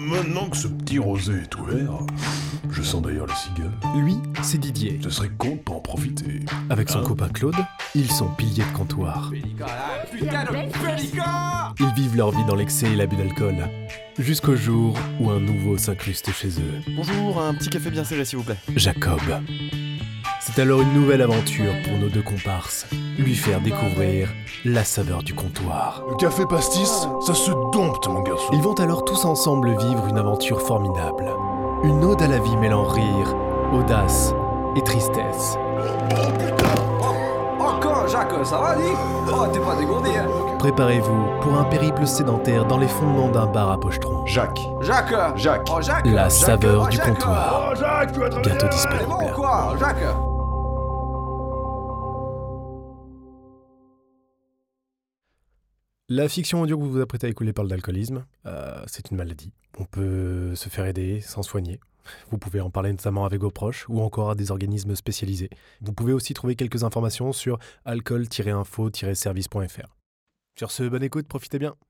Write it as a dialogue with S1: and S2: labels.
S1: Maintenant que ce petit rosé est ouvert, je sens d'ailleurs les cigales.
S2: Lui, c'est Didier.
S1: Ce serait con de pas en profiter.
S2: Avec son copain Claude, ils sont piliers de comptoir. Ils vivent leur vie dans l'excès et l'abus d'alcool. Jusqu'au jour où un nouveau s'incruste chez eux.
S3: Bonjour, un petit café bien serré s'il vous plaît.
S2: Jacob. C'est alors une nouvelle aventure pour nos deux comparses. Lui faire découvrir la saveur du comptoir.
S1: Le café pastis, ça se dompte, mon garçon.
S2: Ils vont alors tous ensemble vivre une aventure formidable. Une ode à la vie mêlant rire, audace et tristesse.
S4: Encore, Jacques, ça va, dis? Oh, t'es pas dégourdi, hein?
S2: Préparez-vous pour un périple sédentaire dans les fondements d'un bar à pochetron.
S1: Jacques.
S4: Jacques!
S1: Jacques.
S4: Oh, Jacques!
S2: La
S4: Jacques,
S2: saveur
S4: oh,
S2: du
S4: Jacques.
S2: comptoir.
S1: Oh, Jacques, tu vas très
S2: Bientôt
S1: bien.
S4: C'est
S2: disponible.
S4: bon, quoi, Jacques?
S2: La fiction audio que vous vous apprêtez à écouter parle d'alcoolisme. C'est une maladie. On peut se faire aider sans soigner. Vous pouvez en parler notamment avec vos proches ou encore à des organismes spécialisés. Vous pouvez aussi trouver quelques informations sur alcool-info-service.fr. Sur ce, bonne écoute, profitez bien.